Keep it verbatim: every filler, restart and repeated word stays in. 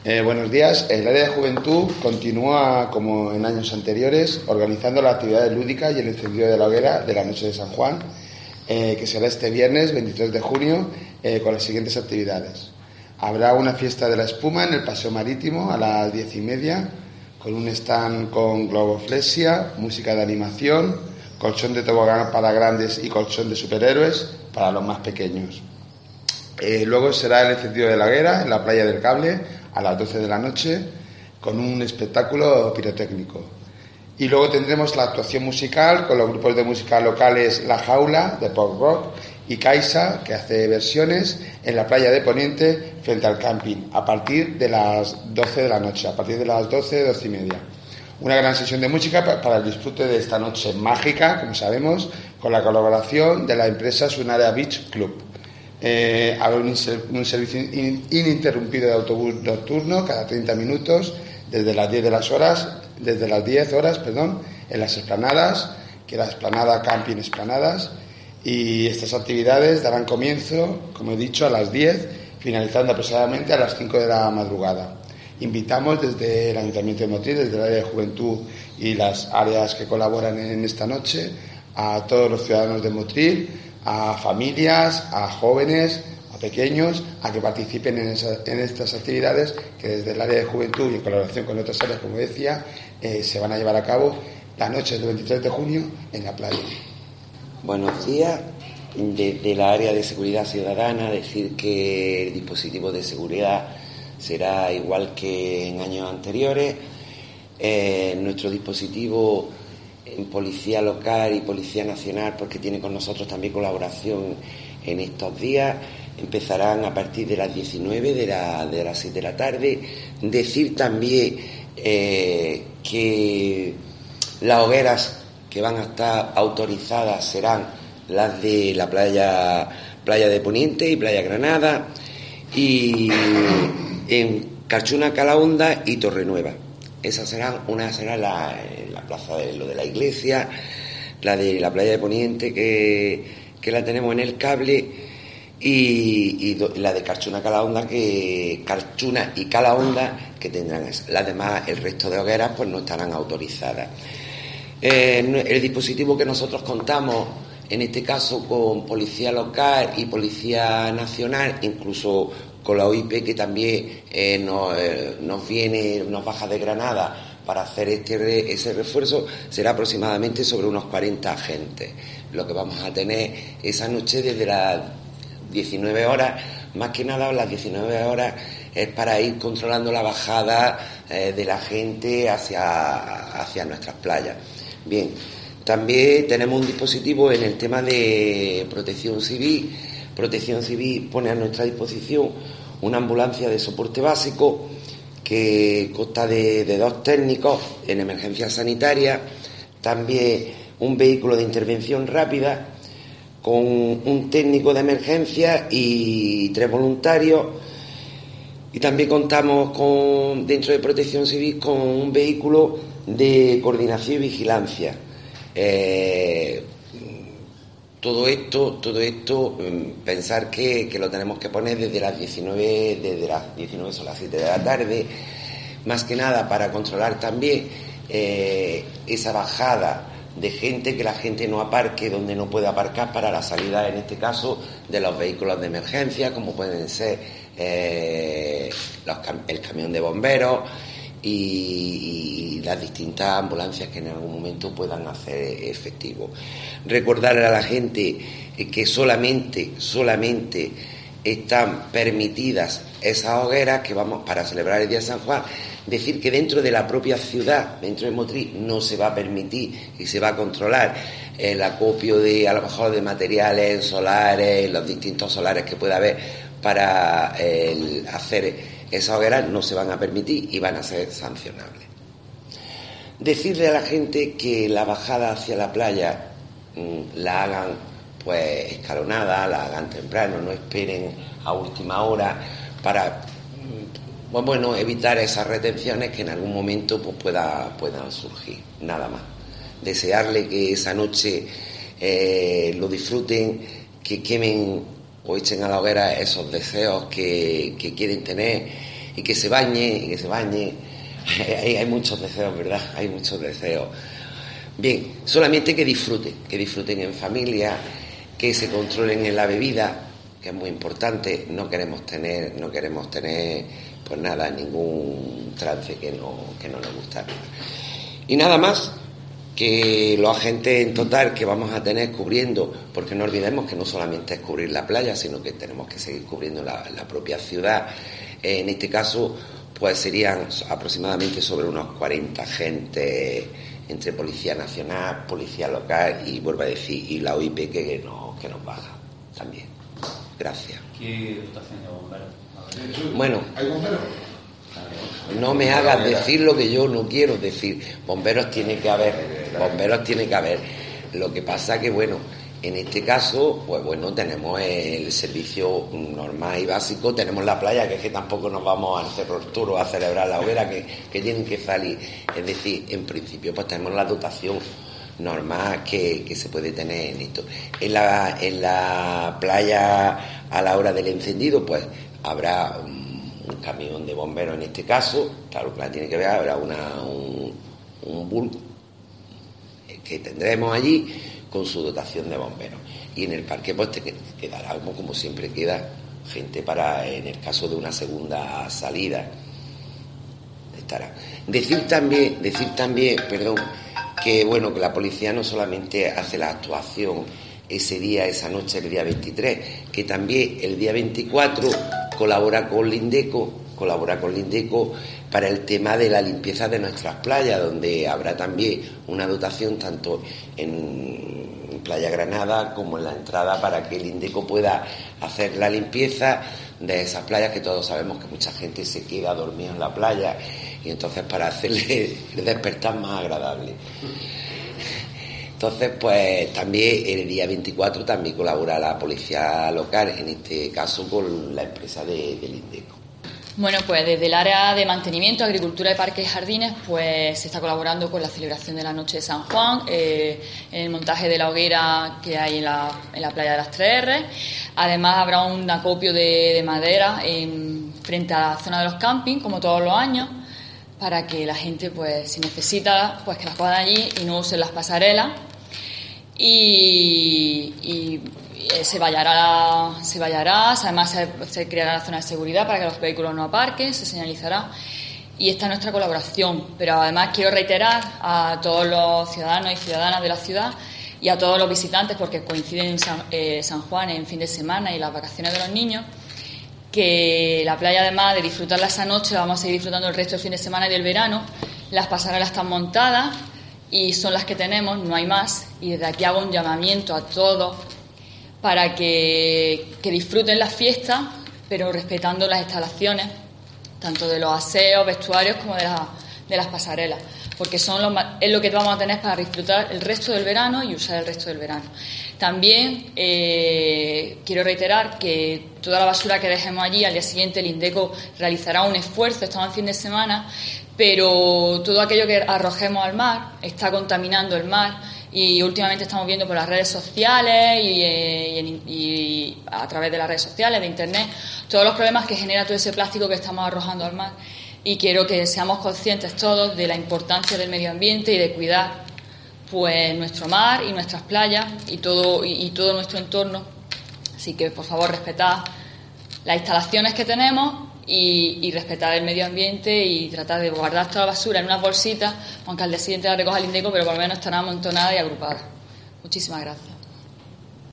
Eh, buenos días. El área de juventud continúa, como en años anteriores, organizando las actividades lúdicas y el encendido de la hoguera de la noche de San Juan, eh, que será este viernes veintitrés de junio, eh, con las siguientes actividades. Habrá una fiesta de la espuma en el Paseo Marítimo a las diez y media, con un stand con globoflexia, música de animación, colchón de tobogán para grandes y colchón de superhéroes para los más pequeños. Eh, luego será el encendido de la hoguera en la Playa del Cable a las doce de la noche, con un espectáculo pirotécnico. Y luego tendremos la actuación musical con los grupos de música locales La Jaula, de pop rock, y Caixa, que hace versiones, en la playa de Poniente, frente al camping, a partir de las doce de la noche, a partir de las doce, doce y media. Una gran sesión de música para el disfrute de esta noche mágica, como sabemos, con la colaboración de la empresa Sunarea Beach Club. Eh, habrá un, un servicio in, ininterrumpido de autobús nocturno cada treinta minutos desde las diez de las horas, desde las diez horas, perdón, en las explanadas, que la explanada Camping Explanadas, y estas actividades darán comienzo, como he dicho, a las diez, finalizando aproximadamente a las cinco de la madrugada. Invitamos desde el Ayuntamiento de Motril, desde el área de juventud y las áreas que colaboran en esta noche, a todos los ciudadanos de Motril, a familias, a jóvenes, a pequeños, a que participen en, esa, en estas actividades que desde el área de juventud y en colaboración con otras áreas, como decía, eh, se van a llevar a cabo la noche del veintitrés de junio en la playa. Buenos días. Desde la área de seguridad ciudadana, decir que el dispositivo de seguridad será igual que en años anteriores. Eh, nuestro dispositivo en Policía Local y Policía Nacional, porque tiene con nosotros también colaboración en estos días, empezarán a partir de las diecinueve, de, la, de las siete de la tarde. Decir también eh, que las hogueras que van a estar autorizadas serán las de la playa, playa de Poniente y Playa Granada, y en Carchuna, Calahonda y Torrenueva. Esas serán, una será la, la plaza de lo de la iglesia, la de la playa de Poniente, que, que la tenemos en el cable, y, y do, la de Carchuna, Calahonda, que Carchuna y Calahonda, que tendrán esa. Las demás, el resto de hogueras, pues no estarán autorizadas. Eh, el dispositivo que nosotros contamos, en este caso con Policía Local y Policía Nacional, incluso con la O I P, que también eh, nos, eh, nos viene, nos baja de Granada para hacer este re, ese refuerzo, será aproximadamente sobre unos cuarenta agentes. Lo que vamos a tener esa noche desde las diecinueve horas, más que nada las diecinueve horas es para ir controlando la bajada eh, de la gente hacia, hacia nuestras playas. Bien, también tenemos un dispositivo en el tema de protección civil. Protección Civil pone a nuestra disposición una ambulancia de soporte básico que consta de, de dos técnicos en emergencia sanitaria, también un vehículo de intervención rápida con un técnico de emergencia y tres voluntarios, y también contamos con, dentro de Protección Civil, con un vehículo de coordinación y vigilancia. Eh, Todo esto, todo esto, pensar que, que lo tenemos que poner desde las diecinueve, desde las diecinueve son las siete de la tarde, más que nada para controlar también eh, esa bajada de gente, que la gente no aparque donde no puede aparcar para la salida, en este caso, de los vehículos de emergencia, como pueden ser eh, los, el camión de bomberos y, y las distintas ambulancias que en algún momento puedan hacer efectivo. Recordarle a la gente que solamente, solamente están permitidas esas hogueras que vamos para celebrar el Día de San Juan. Decir que dentro de la propia ciudad, dentro de Motril, no se va a permitir y se va a controlar el acopio de, a lo mejor, de materiales solares, los distintos solares que pueda haber para el, hacer esas hogueras, no se van a permitir y van a ser sancionables. Decirle a la gente que la bajada hacia la playa mmm, la hagan pues escalonada, la hagan temprano, no esperen a última hora para pues, bueno, evitar esas retenciones que en algún momento pues, pueda, puedan surgir. Nada más. Desearle que esa noche eh, lo disfruten, que quemen o echen a la hoguera esos deseos que, que quieren tener y que se bañe, y que se bañe. Hay, hay muchos deseos, ¿verdad? Hay muchos deseos. Bien, solamente que disfruten, que disfruten en familia, que se controlen en la bebida, que es muy importante. No queremos tener, no queremos tener, pues nada, ningún trance que no, que no nos gusta. Y nada más, que los agentes en total que vamos a tener cubriendo, porque no olvidemos que no solamente es cubrir la playa, sino que tenemos que seguir cubriendo la, la propia ciudad. En este caso, pues serían aproximadamente sobre unos cuarenta agentes entre Policía Nacional, Policía Local y, vuelvo a decir, y la O I P que nos, que nos baja también. Gracias. ¿Qué dotación de bomberos? Bueno, ¿hay bomberos? no me hagas decir lo que yo no quiero decir. Bomberos tiene que haber, bomberos tiene que haber. Lo que pasa que, bueno, en este caso, pues bueno, tenemos el servicio normal y básico, tenemos la playa, que es que tampoco nos vamos al Cerro Arturo a celebrar la hoguera, que, que tienen que salir. Es decir, en principio, pues tenemos la dotación normal que, que se puede tener en esto. En la, en la playa, a la hora del encendido, pues habrá un, un camión de bomberos en este caso, claro que la tiene que ver, habrá una, un, un bulto que tendremos allí con su dotación de bomberos. Y en el parque pues te quedará, como, como siempre queda, gente para, en el caso de una segunda salida, estará. Decir también, decir también, perdón, que bueno, que la policía no solamente hace la actuación ese día, esa noche, el día veintitrés, que también el día veinticuatro colabora con Lindeco, colabora con Lindeco para el tema de la limpieza de nuestras playas, donde habrá también una dotación tanto en Playa Granada como en la entrada para que el Lindeco pueda hacer la limpieza de esas playas, que todos sabemos que mucha gente se queda dormida en la playa, y entonces para hacerle el despertar más agradable. Entonces, pues también el día veinticuatro también colabora la policía local, en este caso con la empresa de, de Lindeco. Bueno, pues desde el área de mantenimiento, agricultura de parques y jardines, pues se está colaborando con la celebración de la Noche de San Juan, eh, en el montaje de la hoguera que hay en la, en la playa de las tres erre. Además habrá un acopio de, de madera en, frente a la zona de los campings, como todos los años, para que la gente, pues si necesita, pues que las pongan allí y no usen las pasarelas. Y, y se vallará, se vallará, además se, se creará la zona de seguridad para que los vehículos no aparquen, se señalizará, y esta es nuestra colaboración. Pero además quiero reiterar a todos los ciudadanos y ciudadanas de la ciudad y a todos los visitantes, porque coinciden San, eh, San Juan en fin de semana y las vacaciones de los niños, que la playa, además de disfrutarla esa noche, la vamos a seguir disfrutando el resto del fin de semana y del verano. Las pasarelas están montadas y son las que tenemos, no hay más, y desde aquí hago un llamamiento a todos para que, que disfruten las fiestas, pero respetando las instalaciones, tanto de los aseos, vestuarios, como de, la, de las pasarelas, porque son los, es lo que vamos a tener para disfrutar el resto del verano y usar el resto del verano. También eh, quiero reiterar que toda la basura que dejemos allí, al día siguiente el Lindeco realizará un esfuerzo, estamos en fin de semana, pero todo aquello que arrojemos al mar está contaminando el mar, y últimamente estamos viendo por las redes sociales y, y, y a través de las redes sociales, de internet, todos los problemas que genera todo ese plástico que estamos arrojando al mar, y quiero que seamos conscientes todos de la importancia del medio ambiente y de cuidar pues nuestro mar y nuestras playas y todo, y, y todo nuestro entorno. Así que por favor respetad las instalaciones que tenemos y, y respetar el medio ambiente y tratar de guardar toda la basura en unas bolsitas, aunque al día siguiente la recoja el Lindeco, pero por lo menos estará amontonada y agrupada. Muchísimas gracias.